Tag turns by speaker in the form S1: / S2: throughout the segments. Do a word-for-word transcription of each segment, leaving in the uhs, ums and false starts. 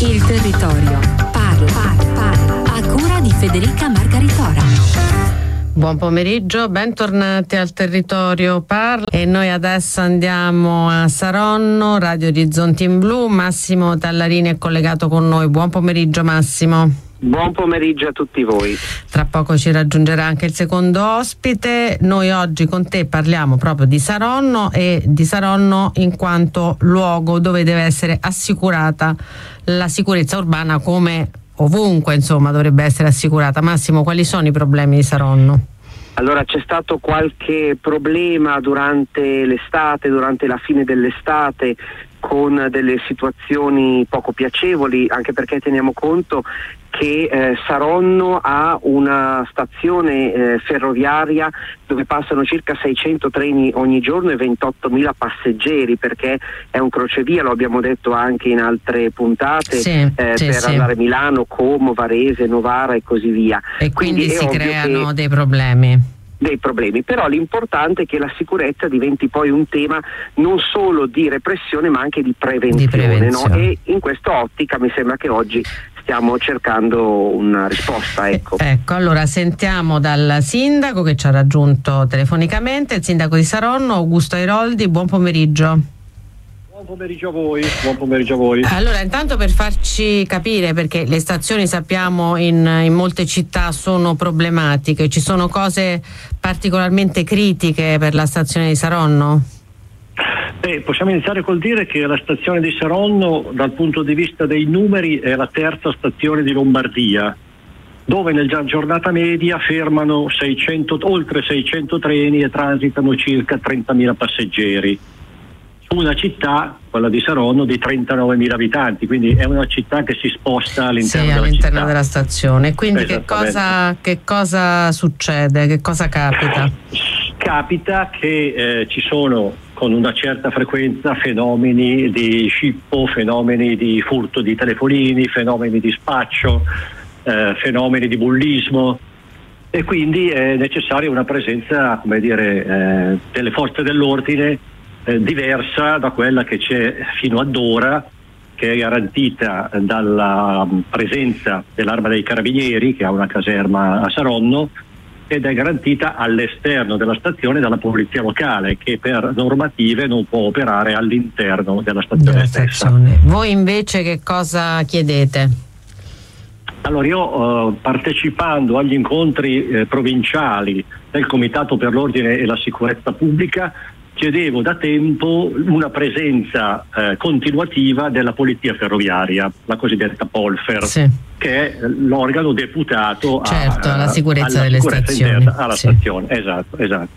S1: Il territorio parla, parla, parla. A cura di Federica Margaritora.
S2: Buon pomeriggio, bentornati al Territorio Parla e noi adesso andiamo a Saronno, Radio Orizzonti in Blu. Massimo Tallarini è collegato con noi. Buon pomeriggio Massimo.
S3: Buon pomeriggio a tutti voi.
S2: Tra poco ci raggiungerà anche il secondo ospite. Noi oggi con te parliamo proprio di Saronno e di Saronno in quanto luogo dove deve essere assicurata la sicurezza urbana, come ovunque insomma dovrebbe essere assicurata. Massimo, quali sono i problemi di Saronno?
S3: Allora, c'è stato qualche problema durante l'estate, durante la fine dell'estate, con delle situazioni poco piacevoli, anche perché teniamo conto che eh, Saronno ha una stazione eh, ferroviaria dove passano circa seicento treni ogni giorno e ventottomila passeggeri, perché è un crocevia, lo abbiamo detto anche in altre puntate,
S2: sì,
S3: eh,
S2: sì,
S3: per
S2: sì.
S3: andare a Milano, Como, Varese, Novara e così via.
S2: E quindi,
S3: quindi
S2: si creano dei problemi.
S3: dei problemi, però l'importante è che la sicurezza diventi poi un tema non solo di repressione ma anche di prevenzione,
S2: di prevenzione.
S3: No? E in questa ottica mi sembra che oggi stiamo cercando una risposta. Ecco.
S2: Eh, ecco, allora sentiamo dal sindaco che ci ha raggiunto telefonicamente, il sindaco di Saronno, Augusto Airoldi. Buon pomeriggio.
S4: Buon pomeriggio a voi, buon pomeriggio a voi.
S2: Allora, intanto per farci capire, perché le stazioni sappiamo in, in molte città sono problematiche, ci sono cose particolarmente critiche per la stazione di Saronno?
S4: Eh, possiamo iniziare col dire che la stazione di Saronno, dal punto di vista dei numeri, è la terza stazione di Lombardia, dove nella giornata media fermano seicento, oltre seicento treni e transitano circa trentamila passeggeri. Una città, quella di Saronno, di trentanovemila abitanti, quindi è una città che si sposta all'interno,
S2: sì,
S4: della,
S2: all'interno
S4: città.
S2: della stazione. Quindi che cosa, che cosa succede? Che cosa capita?
S4: Capita che eh, ci sono con una certa frequenza fenomeni di scippo, fenomeni di furto di telefonini, fenomeni di spaccio, eh, fenomeni di bullismo, e quindi è necessaria una presenza, come dire, eh, delle forze dell'ordine Eh, diversa da quella che c'è fino ad ora, che è garantita dalla presenza dell'Arma dei Carabinieri, che ha una caserma a Saronno, ed è garantita all'esterno della stazione dalla polizia locale, che per normative non può operare all'interno della stazione
S2: della
S4: stessa.
S2: Stazione. Voi invece che cosa chiedete?
S4: Allora, io eh, partecipando agli incontri eh, provinciali del Comitato per l'Ordine e la Sicurezza Pubblica, chiedevo da tempo una presenza eh, continuativa della polizia ferroviaria, la cosiddetta Polfer,
S2: sì.
S4: che è l'organo deputato
S2: certo,
S4: a,
S2: alla sicurezza
S4: alla
S2: delle
S4: sicurezza
S2: stazioni.
S4: interna, alla
S2: sì.
S4: stazione. Esatto, esatto.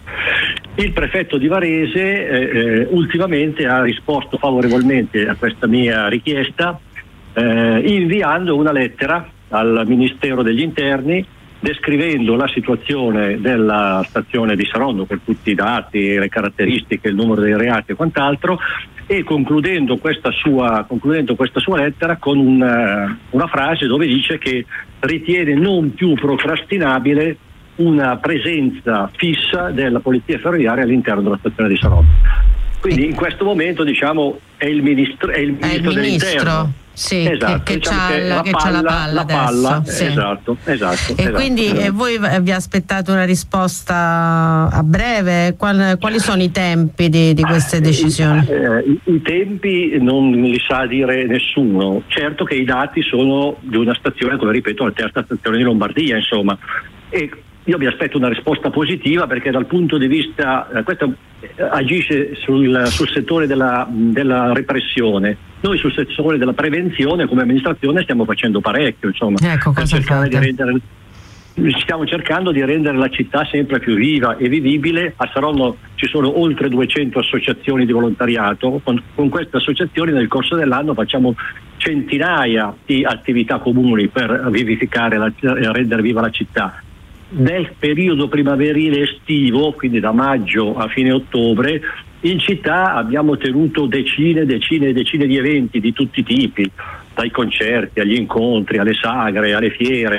S4: Il prefetto di Varese eh, eh, ultimamente ha risposto favorevolmente a questa mia richiesta, eh, inviando una lettera al Ministero degli Interni descrivendo la situazione della stazione di Saronno con tutti i dati, le caratteristiche, il numero dei reati e quant'altro, e concludendo questa sua, concludendo questa sua lettera con una, una frase dove dice che ritiene non più procrastinabile una presenza fissa della polizia ferroviaria all'interno della stazione di Saronno. Quindi in questo momento, diciamo, è il ministro, è il ministro,
S2: è il ministro
S4: dell'interno.
S2: Sì,
S4: esatto,
S2: che, che,
S4: diciamo
S2: c'ha,
S4: che
S2: la, che c'ha la palla,
S4: la palla
S2: adesso, sì.
S4: esatto, esatto.
S2: E
S4: esatto,
S2: quindi
S4: esatto.
S2: E voi vi aspettate una risposta a breve? Qual, quali sono i tempi di, di queste decisioni?
S4: Eh, i, I tempi non li sa dire nessuno. Certo che i dati sono di una stazione, come ripeto, la terza stazione di Lombardia, insomma. E io mi aspetto una risposta positiva, perché dal punto di vista, eh, questo agisce sul, sul settore della, della repressione. Noi sul settore della prevenzione come amministrazione stiamo facendo parecchio, insomma,
S2: ecco,
S4: per cercare di rendere, stiamo cercando di rendere la città sempre più viva e vivibile. A Saronno ci sono oltre duecento associazioni di volontariato, con, con queste associazioni nel corso dell'anno facciamo centinaia di attività comuni per vivificare la, e rendere viva la città. Nel periodo primaverile estivo, quindi da maggio a fine ottobre, in città abbiamo tenuto decine, decine e decine di eventi di tutti i tipi, dai concerti agli incontri, alle sagre, alle fiere,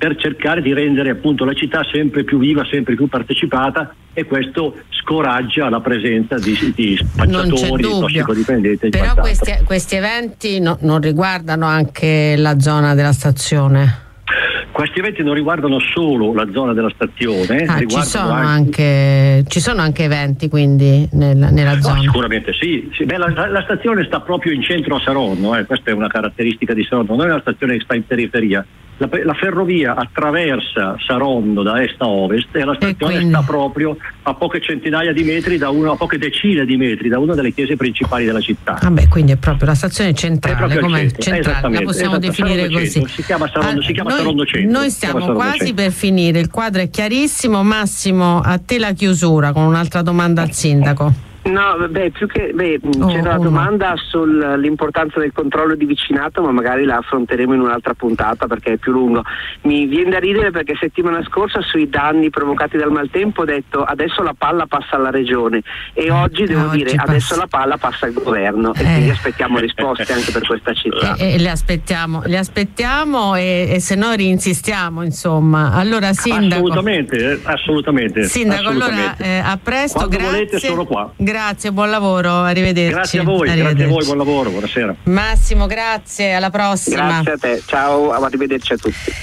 S4: per cercare di rendere appunto la città sempre più viva, sempre più partecipata, e questo scoraggia la presenza di, di spacciatori, tossicodipendenti.
S2: Però questi, questi eventi no, non riguardano anche la zona della stazione?
S4: Questi eventi non riguardano solo la zona della stazione,
S2: ah,
S4: riguardano
S2: ci, sono
S4: anche...
S2: Anche, ci sono anche eventi quindi nel, nella
S4: no,
S2: zona?
S4: Sicuramente sì, sì. Beh, la, la stazione sta proprio in centro a Saronno, eh. Questa è una caratteristica di Saronno, non è una stazione che sta in periferia. La, la ferrovia attraversa Saronno da est a ovest e la stazione e quindi... sta proprio a poche centinaia di metri da uno, a poche decine di metri da una delle chiese principali della città.
S2: Ah beh, quindi è proprio la stazione centrale, come centrale, la possiamo
S4: esatto,
S2: definire
S4: Saronno
S2: così.
S4: Centro. Si chiama Saronno, ah, si chiama noi, Saronno Centro.
S2: Noi stiamo quasi
S4: Centro.
S2: per finire, il quadro è chiarissimo. Massimo, a te la chiusura con un'altra domanda al sindaco.
S3: No, beh, più che beh,
S2: Oh,
S3: c'era la
S2: oh,
S3: domanda sull'importanza del controllo di vicinato, ma magari la affronteremo in un'altra puntata perché è più lungo. Mi viene da ridere perché settimana scorsa sui danni provocati dal maltempo ho detto adesso la palla passa alla regione e oggi devo
S2: oggi
S3: dire
S2: passa.
S3: adesso la palla passa al governo e
S2: Eh.
S3: quindi aspettiamo risposte anche per questa città.
S2: E, e le aspettiamo, le aspettiamo e, e se no rinsistiamo, insomma. Allora sindaco.
S4: Assolutamente, eh, assolutamente.
S2: Sindaco,
S4: assolutamente.
S2: allora eh, a presto,
S4: Quando
S2: grazie.
S4: volete sono qua.
S2: Grazie, buon lavoro, arrivederci.
S4: Grazie a voi,
S2: arrivederci.
S4: grazie a voi, buon lavoro, buonasera.
S2: Massimo, grazie, alla prossima.
S3: Grazie a te, ciao, arrivederci a tutti.